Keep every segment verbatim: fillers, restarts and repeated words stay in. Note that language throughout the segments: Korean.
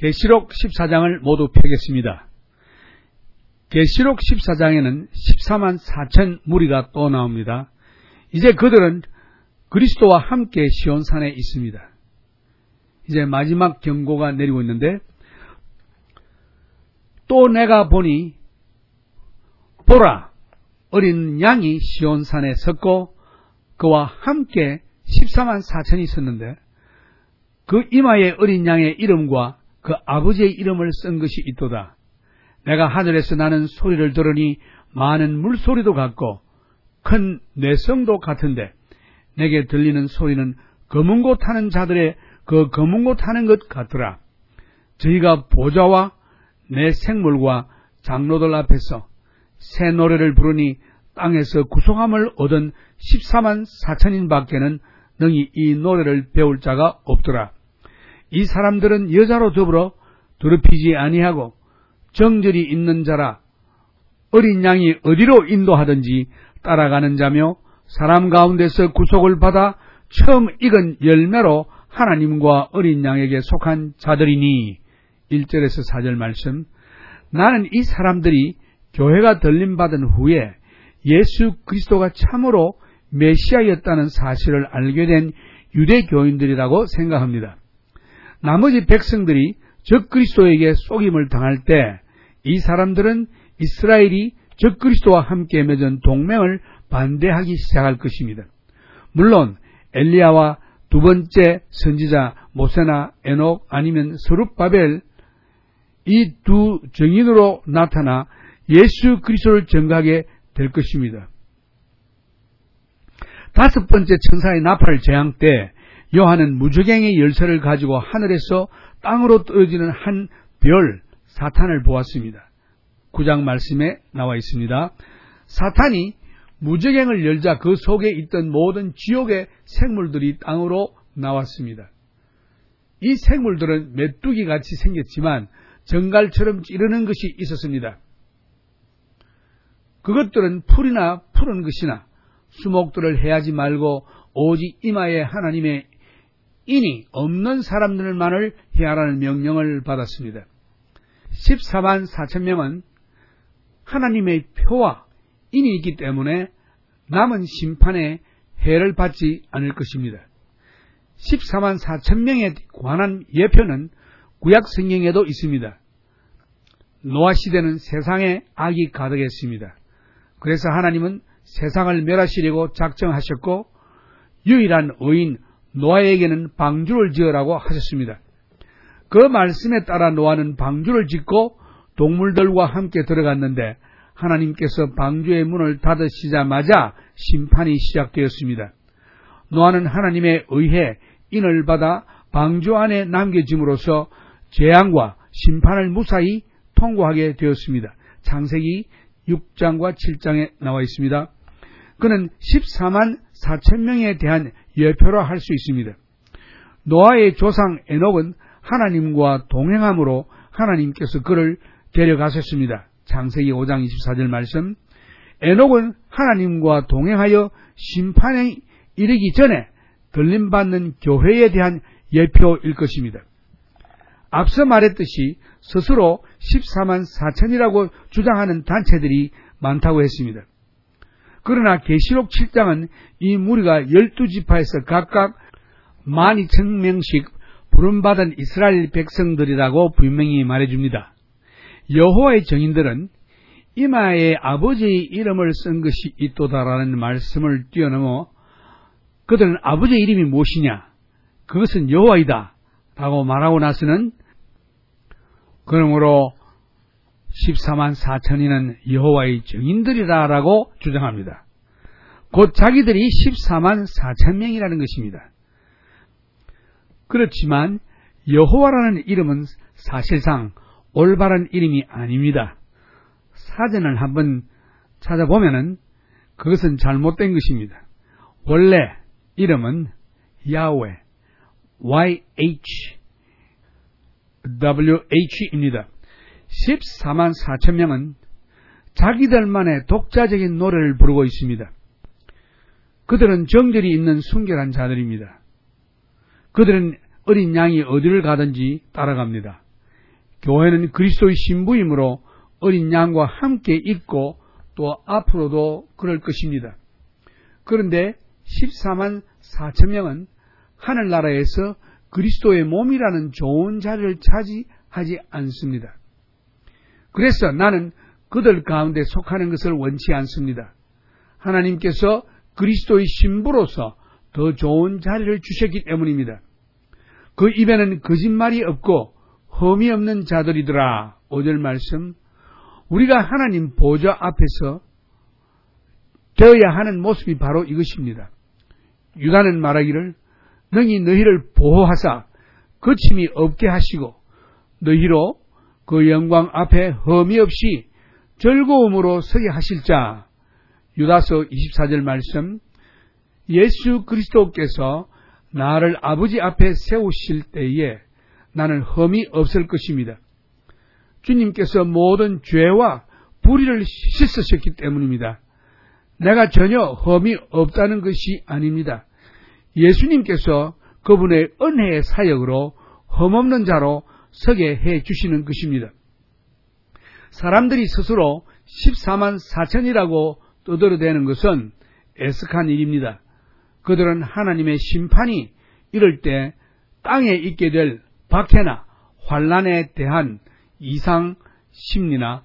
계시록 십사 장을 모두 펴겠습니다. 계시록 십사 장에는 십사만 사천 무리가 또 나옵니다. 이제 그들은 그리스도와 함께 시온산에 있습니다. 이제 마지막 경고가 내리고 있는데, 또 내가 보니 보라, 어린 양이 시온산에 섰고 그와 함께 십사만 사천이 섰는데, 그 이마에 어린 양의 이름과 그 아버지의 이름을 쓴 것이 있도다. 내가 하늘에서 나는 소리를 들으니 많은 물소리도 같고 큰 뇌성도 같은데, 내게 들리는 소리는 검은 고 타는 자들의 그 검은 고 타는 것 같더라. 저희가 보좌와 내 생물과 장로들 앞에서 새 노래를 부르니 땅에서 구속함을 얻은 십사만 사천인 밖에는 능히 이 노래를 배울 자가 없더라. 이 사람들은 여자로 더불어 더럽히지 아니하고 정절이 있는 자라, 어린 양이 어디로 인도하든지 따라가는 자며 사람 가운데서 구속을 받아 처음 익은 열매로 하나님과 어린 양에게 속한 자들이니. 일 절에서 사 절 말씀. 나는 이 사람들이 교회가 들림받은 후에 예수 그리스도가 참으로 메시아였다는 사실을 알게 된 유대교인들이라고 생각합니다. 나머지 백성들이 적그리스도에게 속임을 당할 때 이 사람들은 이스라엘이 적그리스도와 함께 맺은 동맹을 반대하기 시작할 것입니다. 물론 엘리야와 두 번째 선지자 모세나 에녹 아니면 스룹바벨, 이 두 증인으로 나타나 예수 그리스도를 증거하게 될 것입니다. 다섯 번째 천사의 나팔 재앙 때 요한은 무저갱의 열쇠를 가지고 하늘에서 땅으로 떨어지는 한 별 사탄을 보았습니다. 구 장 말씀에 나와 있습니다. 사탄이 무저갱을 열자 그 속에 있던 모든 지옥의 생물들이 땅으로 나왔습니다. 이 생물들은 메뚜기같이 생겼지만 정갈처럼 찌르는 것이 있었습니다. 그것들은 풀이나 푸른 것이나 수목들을 해하지 말고 오직 이마에 하나님의 인이 없는 사람들만을 해하라는 명령을 받았습니다. 십사만 사천 명은 하나님의 표와 인이 있기 때문에 남은 심판에 해를 받지 않을 것입니다. 십사만 사천 명에 관한 예표는 구약 성경에도 있습니다. 노아 시대는 세상에 악이 가득했습니다. 그래서 하나님은 세상을 멸하시려고 작정하셨고 유일한 의인 노아에게는 방주를 지으라고 하셨습니다. 그 말씀에 따라 노아는 방주를 짓고 동물들과 함께 들어갔는데 하나님께서 방주의 문을 닫으시자마자 심판이 시작되었습니다. 노아는 하나님에 의해 인을 받아 방주 안에 남겨짐으로써 재앙과 심판을 무사히 통과하게 되었습니다. 창세기 육 장과 칠 장에 나와 있습니다. 그는 십사만 사천 명에 대한 예표라 할 수 있습니다. 노아의 조상 에녹은 하나님과 동행함으로 하나님께서 그를 데려가셨습니다. 창세기 오 장 이십사 절 말씀. 에녹은 하나님과 동행하여 심판에 이르기 전에 들림받는 교회에 대한 예표일 것입니다. 앞서 말했듯이 스스로 십사만 사천이라고 주장하는 단체들이 많다고 했습니다. 그러나 계시록 칠 장은 이 무리가 열두 지파에서 각각 만 이천 명씩 부름받은 이스라엘 백성들이라고 분명히 말해줍니다. 여호와의 증인들은 이마에 아버지의 이름을 쓴 것이 있도다라는 말씀을 뛰어넘어 그들은 아버지의 이름이 무엇이냐? 그것은 여호와이다 라고 말하고 나서는 그러므로 십사만 사천이는 여호와의 증인들이라고 주장합니다. 곧 자기들이 십사만 사천 명이라는 것입니다. 그렇지만 여호와라는 이름은 사실상 올바른 이름이 아닙니다. 사전을 한번 찾아보면은 그것은 잘못된 것입니다. 원래 이름은 야훼, 와이 에이치 더블유 에이치입니다. 십사만 사천 명은 자기들만의 독자적인 노래를 부르고 있습니다. 그들은 정절이 있는 순결한 자들입니다. 그들은 어린 양이 어디를 가든지 따라갑니다. 교회는 그리스도의 신부이므로 어린 양과 함께 있고 또 앞으로도 그럴 것입니다. 그런데 십사만 사천 명은 하늘나라에서 그리스도의 몸이라는 좋은 자리를 차지하지 않습니다. 그래서 나는 그들 가운데 속하는 것을 원치 않습니다. 하나님께서 그리스도의 신부로서 더 좋은 자리를 주셨기 때문입니다. 그 입에는 거짓말이 없고 흠이 없는 자들이더라. 오 절 말씀. 우리가 하나님 보좌 앞에서 되어야 하는 모습이 바로 이것입니다. 유다는 말하기를 능히 너희를 보호하사 거침이 없게 하시고 너희로 그 영광 앞에 흠이 없이 즐거움으로 서게 하실 자. 유다서 이십사 절 말씀. 예수 그리스도께서 나를 아버지 앞에 세우실 때에 나는 흠이 없을 것입니다. 주님께서 모든 죄와 불의를 씻으셨기 때문입니다. 내가 전혀 흠이 없다는 것이 아닙니다. 예수님께서 그분의 은혜의 사역으로 흠없는 자로 서게 해 주시는 것입니다. 사람들이 스스로 십사만 사천이라고 떠들어대는 것은 애석한 일입니다. 그들은 하나님의 심판이 이럴 때 땅에 있게 될 박해나 환난에 대한 이상 심리나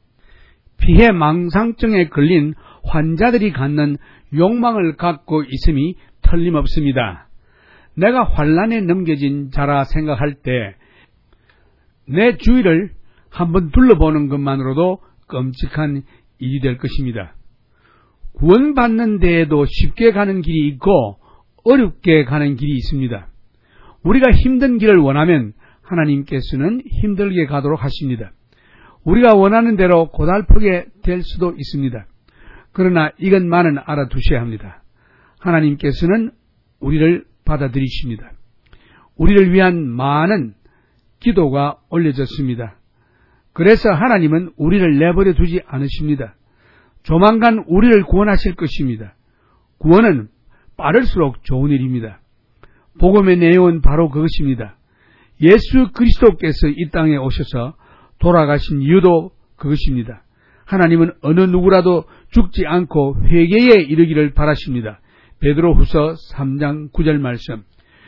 피해망상증에 걸린 환자들이 갖는 욕망을 갖고 있음이 틀림없습니다. 내가 환난에 넘겨진 자라 생각할 때 내 주위를 한번 둘러보는 것만으로도 끔찍한 일이 될 것입니다. 구원받는 데에도 쉽게 가는 길이 있고 어렵게 가는 길이 있습니다. 우리가 힘든 길을 원하면 하나님께서는 힘들게 가도록 하십니다. 우리가 원하는 대로 고달프게 될 수도 있습니다. 그러나 이것만은 알아두셔야 합니다. 하나님께서는 우리를 받아들이십니다. 우리를 위한 많은 기도가 올려졌습니다. 그래서 하나님은 우리를 내버려 두지 않으십니다. 조만간 우리를 구원하실 것입니다. 구원은 빠를수록 좋은 일입니다. 복음의 내용은 바로 그것입니다. 예수 그리스도께서 이 땅에 오셔서 돌아가신 이유도 그것입니다. 하나님은 어느 누구라도 죽지 않고 회개에 이르기를 바라십니다. 베드로후서 삼 장 구 절 말씀.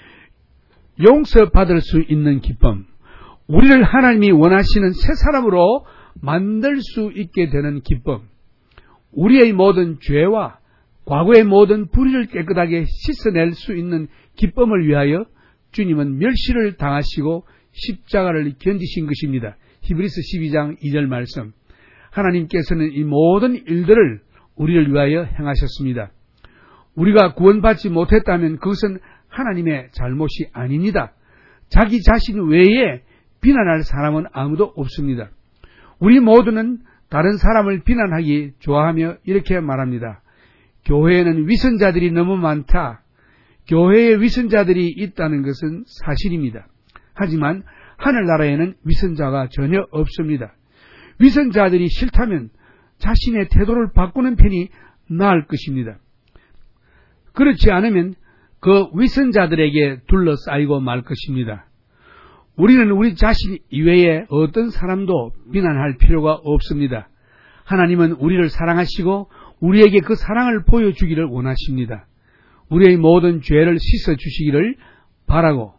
용서받을 수 있는 기쁨, 우리를 하나님이 원하시는 새 사람으로 만들 수 있게 되는 기쁨, 우리의 모든 죄와 과거의 모든 불의를 깨끗하게 씻어낼 수 있는 기쁨을 위하여 주님은 멸시를 당하시고 십자가를 견디신 것입니다. 히브리서 십이 장 이 절 말씀. 하나님께서는 이 모든 일들을 우리를 위하여 행하셨습니다. 우리가 구원받지 못했다면 그것은 하나님의 잘못이 아닙니다. 자기 자신 외에 비난할 사람은 아무도 없습니다. 우리 모두는 다른 사람을 비난하기 좋아하며 이렇게 말합니다. 교회에는 위선자들이 너무 많다. 교회에 위선자들이 있다는 것은 사실입니다. 하지만 하늘나라에는 위선자가 전혀 없습니다. 위선자들이 싫다면 자신의 태도를 바꾸는 편이 나을 것입니다. 그렇지 않으면 그 위선자들에게 둘러싸이고 말 것입니다. 우리는 우리 자신 이외에 어떤 사람도 비난할 필요가 없습니다. 하나님은 우리를 사랑하시고 우리에게 그 사랑을 보여주기를 원하십니다. 우리의 모든 죄를 씻어주시기를 바라고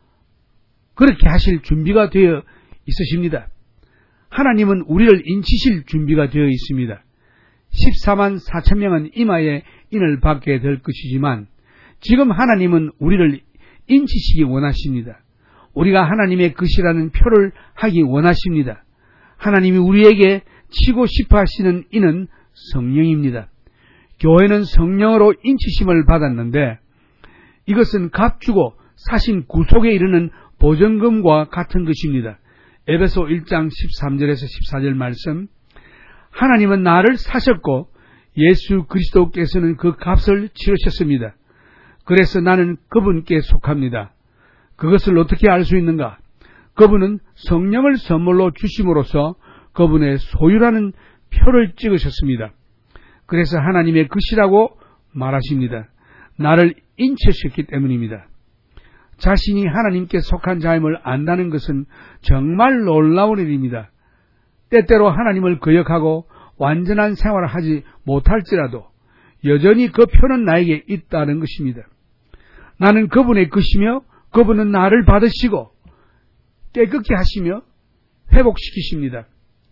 그렇게 하실 준비가 되어 있으십니다. 하나님은 우리를 인치실 준비가 되어 있습니다. 십사만 사천 명은 이마에 인을 받게 될 것이지만 지금 하나님은 우리를 인치시기 원하십니다. 우리가 하나님의 것이라는 표를 하기 원하십니다. 하나님이 우리에게 치고 싶어 하시는 이는 성령입니다. 교회는 성령으로 인치심을 받았는데 이것은 값주고 사신 구속에 이르는 보전금과 같은 것입니다. 에베소 일 장 십삼 절에서 십사 절 말씀. 하나님은 나를 사셨고 예수 그리스도께서는 그 값을 치르셨습니다. 그래서 나는 그분께 속합니다. 그것을 어떻게 알 수 있는가? 그분은 성령을 선물로 주심으로써 그분의 소유라는 표를 찍으셨습니다. 그래서 하나님의 것이라고 말하십니다. 나를 인치셨기 때문입니다. 자신이 하나님께 속한 자임을 안다는 것은 정말 놀라운 일입니다. 때때로 하나님을 거역하고 완전한 생활을 하지 못할지라도 여전히 그 표는 나에게 있다는 것입니다. 나는 그분의 것이며 그분은 나를 받으시고 깨끗게 하시며 회복시키십니다.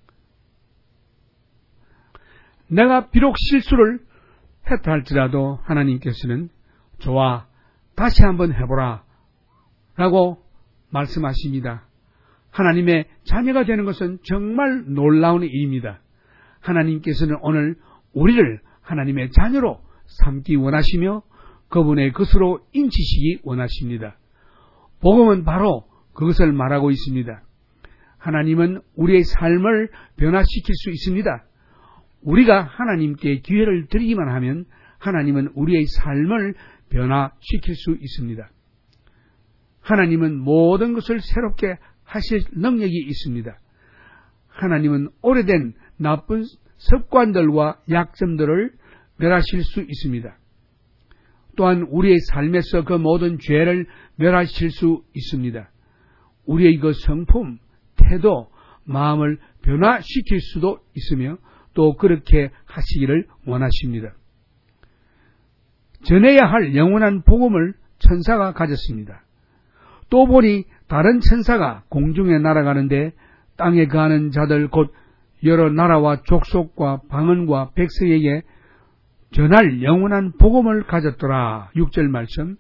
내가 비록 실수를 했다 할지라도 하나님께서는 좋아, 다시 한번 해보라 라고 말씀하십니다. 하나님의 자녀가 되는 것은 정말 놀라운 일입니다. 하나님께서는 오늘 우리를 하나님의 자녀로 삼기 원하시며 그분의 것으로 인치시기 원하십니다. 복음은 바로 그것을 말하고 있습니다. 하나님은 우리의 삶을 변화시킬 수 있습니다. 우리가 하나님께 기회를 드리기만 하면 하나님은 우리의 삶을 변화시킬 수 있습니다. 하나님은 모든 것을 새롭게 하실 능력이 있습니다. 하나님은 오래된 나쁜 습관들과 약점들을 멸하실 수 있습니다. 또한 우리의 삶에서 그 모든 죄를 멸하실 수 있습니다. 우리의 그 성품, 태도, 마음을 변화시킬 수도 있으며 또 그렇게 하시기를 원하십니다. 전해야 할 영원한 복음을 천사가 가졌습니다. 또 보니 다른 천사가 공중에 날아가는데 땅에 거하는 자들 곧 여러 나라와 족속과 방언과 백성에게 전할 영원한 복음을 가졌더라. 육 절 말씀.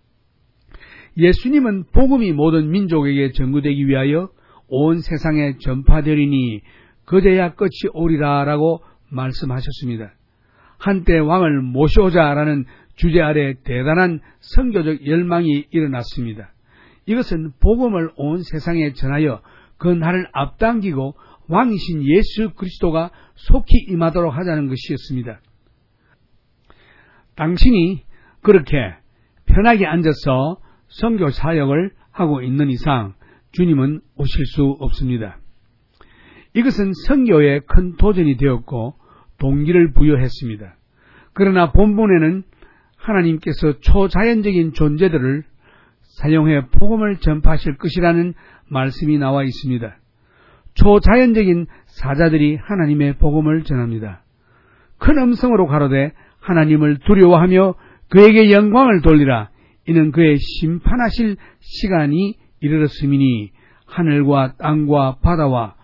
예수님은 복음이 모든 민족에게 전구되기 위하여 온 세상에 전파되리니 그제야 끝이 오리라 라고 말씀하셨습니다. 한때 왕을 모셔오자라는 주제 아래 대단한 선교적 열망이 일어났습니다. 이것은 복음을 온 세상에 전하여 그 날을 앞당기고 왕이신 예수 그리스도가 속히 임하도록 하자는 것이었습니다. 당신이 그렇게 편하게 앉아서 선교 사역을 하고 있는 이상 주님은 오실 수 없습니다. 이것은 선교에 큰 도전이 되었고 동기를 부여했습니다. 그러나 본문에는 하나님께서 초자연적인 존재들을 사용해 복음을 전파하실 것이라는 말씀이 나와 있습니다. 초자연적인 사자들이 하나님의 복음을 전합니다. 큰 음성으로 가로되 하나님을 두려워하며 그에게 영광을 돌리라. 이는 그의 심판하실 시간이 이르렀음이니 하늘과 땅과 바다와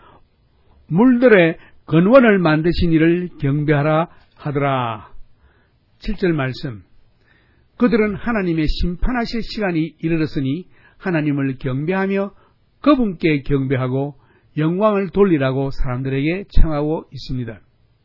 물들의 근원을 만드신 이를 경배하라 하더라. 칠 절 말씀. 그들은 하나님의 심판하실 시간이 이르렀으니 하나님을 경배하며 그분께 경배하고 영광을 돌리라고 사람들에게 청하고 있습니다.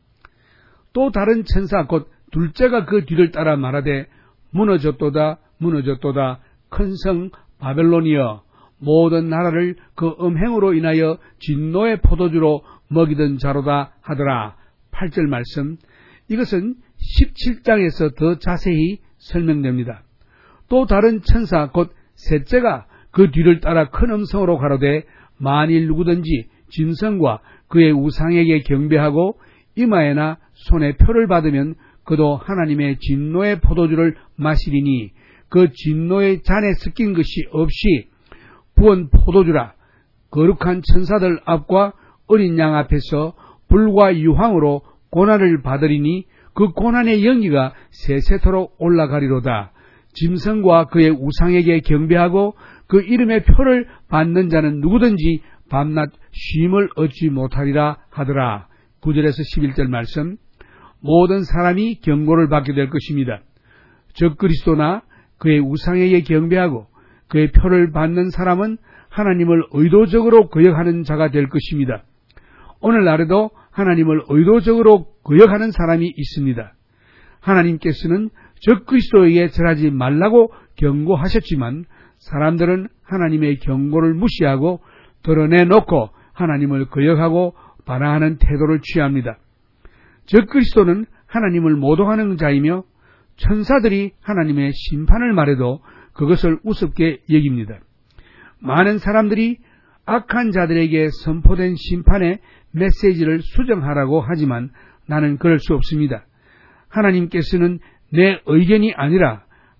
또 다른 천사 곧 둘째가 그 뒤를 따라 말하되 무너졌도다 무너졌도다 큰 성 바벨론이여 모든 나라를 그 음행으로 인하여 진노의 포도주로 먹이던 자로다 하더라. 팔 절 말씀. 이것은 십칠 장에서 더 자세히 설명됩니다. 또 다른 천사 곧 셋째가 그 뒤를 따라 큰 음성으로 가로되 만일 누구든지 짐승과 그의 우상에게 경배하고 이마에나 손에 표를 받으면 그도 하나님의 진노의 포도주를 마시리니 그 진노의 잔에 섞인 것이 없이 부은 포도주라. 거룩한 천사들 앞과 어린 양 앞에서 불과 유황으로 고난을 받으리니 그 고난의 연기가 세세토록 올라가리로다. 짐승과 그의 우상에게 경배하고 그 이름의 표를 받는 자는 누구든지 밤낮 쉼을 얻지 못하리라 하더라. 구 절에서 십일 절 말씀. 모든 사람이 경고를 받게 될 것입니다. 적 그리스도나 그의 우상에게 경배하고 그의 표를 받는 사람은 하나님을 의도적으로 거역하는 자가 될 것입니다. 오늘날에도 하나님을 의도적으로 거역하는 사람이 있습니다. 하나님께서는 적 그리스도에게 절하지 말라고 경고하셨지만 사람들은 하나님의 경고를 무시하고 드러내놓고 하나님을 거역하고 반항하는 태도를 취합니다. 적 그리스도는 하나님을 모독하는 자이며 천사들이 하나님의 심판을 말해도 그것을 우습게 여깁니다. 많은 사람들이 악한 자들에게 선포된 심판의 메시지를 수정하라고 하지만 나는 그럴 수 없습니다. 하나님께서는 내 의견이 아니라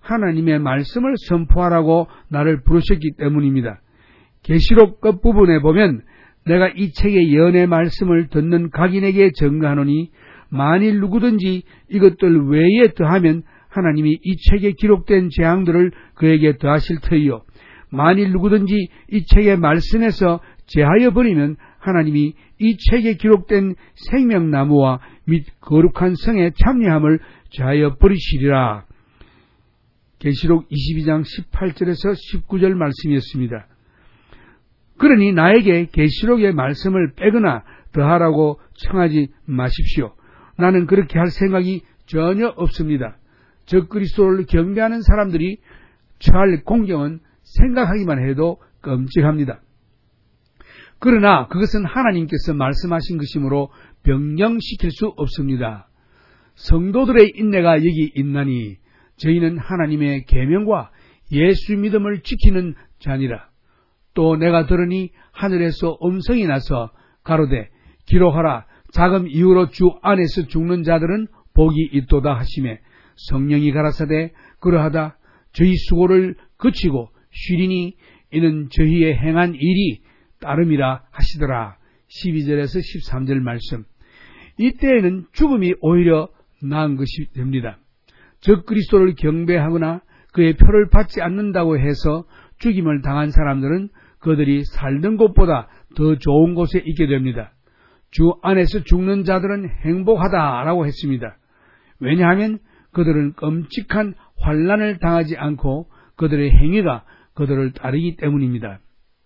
하나님의 말씀을 선포하라고 나를 부르셨기 때문입니다. 계시록 끝부분에 보면 내가 이 책의 연의 말씀을 듣는 각인에게 증거하노니 만일 누구든지 이것들 외에 더하면 하나님이 이 책에 기록된 재앙들을 그에게 더하실 터이요. 만일 누구든지 이 책의 말씀에서 제하여 버리면 하나님이 이 책에 기록된 생명나무와 및 거룩한 성의 참여함을 제하여 버리시리라. 계시록 이십이 장 십팔 절에서 십구 절 말씀이었습니다. 그러니 나에게 계시록의 말씀을 빼거나 더하라고 청하지 마십시오. 나는 그렇게 할 생각이 전혀 없습니다. 적그리스도를 경배하는 사람들이 처할 공경은 생각하기만 해도 끔찍합니다. 그러나 그것은 하나님께서 말씀하신 것이므로 변경시킬 수 없습니다. 성도들의 인내가 여기 있나니 저희는 하나님의 계명과 예수 믿음을 지키는 자니라. 또 내가 들으니 하늘에서 음성이 나서 가로되 기록하라. 자금 이후로 주 안에서 죽는 자들은 복이 있도다 하시매 성령이 가라사대 그러하다. 저희 수고를 그치고 쉬리니 이는 저희의 행한 일이 따름이라 하시더라. 십이 절에서 십삼 절 말씀. 이때에는 죽음이 오히려 나은 것이 됩니다. 적 그리스도를 경배하거나 그의 표를 받지 않는다고 해서 죽임을 당한 사람들은 그들이 살던 곳보다 더 좋은 곳에 있게 됩니다. 주 안에서 죽는 자들은 행복하다라고 했습니다. 왜냐하면 그들은 끔찍한 환난을 당하지 않고 그들의 행위가 그들을 따르기 때문입니다.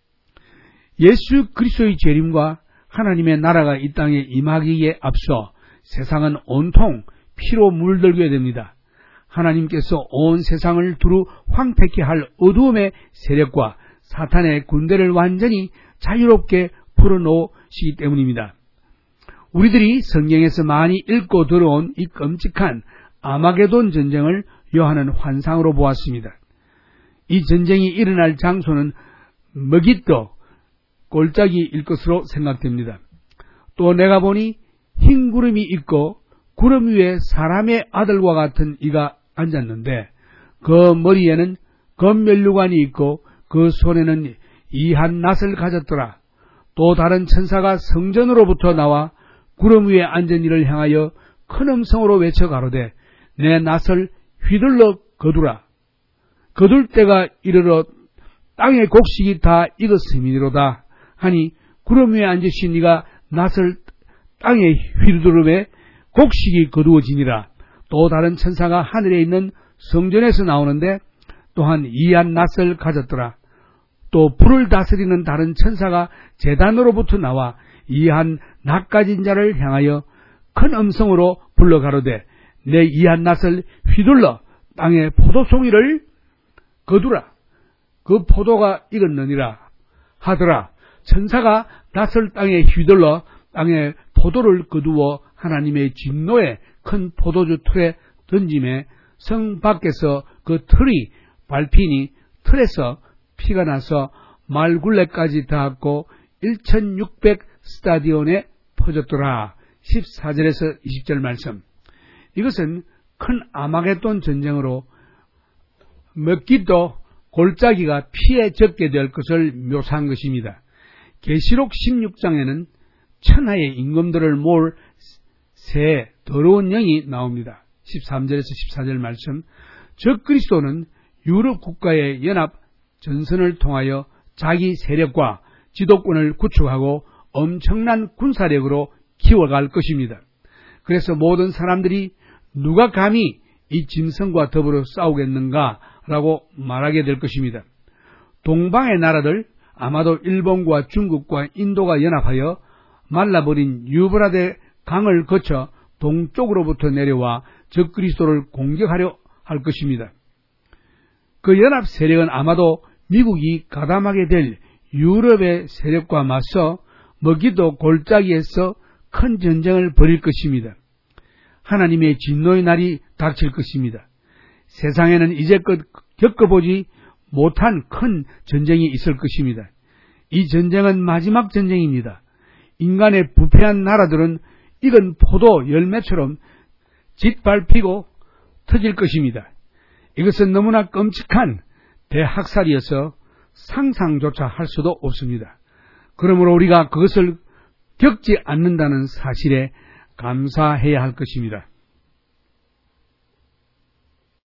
예수 그리스도의 재림과 하나님의 나라가 이 땅에 임하기에 앞서 세상은 온통 피로 물들게 됩니다. 하나님께서 온 세상을 두루 황폐케 할 어두움의 세력과 사탄의 군대를 완전히 자유롭게 풀어놓으시기 때문입니다. 우리들이 성경에서 많이 읽고 들어온 이 끔찍한 아마게돈 전쟁을 요한은 환상으로 보았습니다. 이 전쟁이 일어날 장소는 머깃도 골짜기일 것으로 생각됩니다. 또 내가 보니 흰 구름이 있고 구름 위에 사람의 아들과 같은 이가 앉았는데 그 머리에는 검면류관이 있고 그 손에는 이한 낫을 가졌더라. 또 다른 천사가 성전으로부터 나와 구름 위에 앉은 이를 향하여 큰 음성으로 외쳐 가로되 내 낫을 휘둘러 거두라. 거둘 때가 이르러 땅의 곡식이 다 익었음이로다 하니 구름 위에 앉으신 이가 낫을 땅에 휘두르매 곡식이 거두어지니라. 또 다른 천사가 하늘에 있는 성전에서 나오는데 또한 이한 낫을 가졌더라. 또 불을 다스리는 다른 천사가 제단으로부터 나와 이한 낫 가진 자를 향하여 큰 음성으로 불러 가로되 내 이한 낫을 휘둘러 땅에 포도송이를 거두라. 그 포도가 익었느니라 하더라. 천사가 낫을 땅에 휘둘러 땅에 포도를 거두어 하나님의 진노의 큰 포도주 틀에 던짐에 성 밖에서 그 틀이 밟히니 틀에서 피가 나서 말굴레까지 닿았고 천육백 스타디온에 퍼졌더라. 십사 절에서 이십 절 말씀. 이것은 큰 아마겟돈 전쟁으로 먹기도 골짜기가 피에 젖게 될 것을 묘사한 것입니다. 계시록 십육 장에는 천하의 임금들을 모을 새 더러운 영이 나옵니다. 십삼 절에서 십사 절 말씀. 적 그리스도는 유럽 국가의 연합 전선을 통하여 자기 세력과 지도권을 구축하고 엄청난 군사력으로 키워갈 것입니다. 그래서 모든 사람들이 누가 감히 이 짐승과 더불어 싸우겠는가라고 말하게 될 것입니다. 동방의 나라들, 아마도 일본과 중국과 인도가 연합하여 말라버린 유브라데 강을 거쳐 동쪽으로부터 내려와 적그리스도를 공격하려 할 것입니다. 그 연합 세력은 아마도 미국이 가담하게 될 유럽의 세력과 맞서 먹기도 골짜기에서 큰 전쟁을 벌일 것입니다. 하나님의 진노의 날이 닥칠 것입니다. 세상에는 이제껏 겪어보지 못한 큰 전쟁이 있을 것입니다. 이 전쟁은 마지막 전쟁입니다. 인간의 부패한 나라들은 익은 포도 열매처럼 짓밟히고 터질 것입니다. 이것은 너무나 끔찍한 대학살이어서 상상조차 할 수도 없습니다. 그러므로 우리가 그것을 겪지 않는다는 사실에 감사해야 할 것입니다.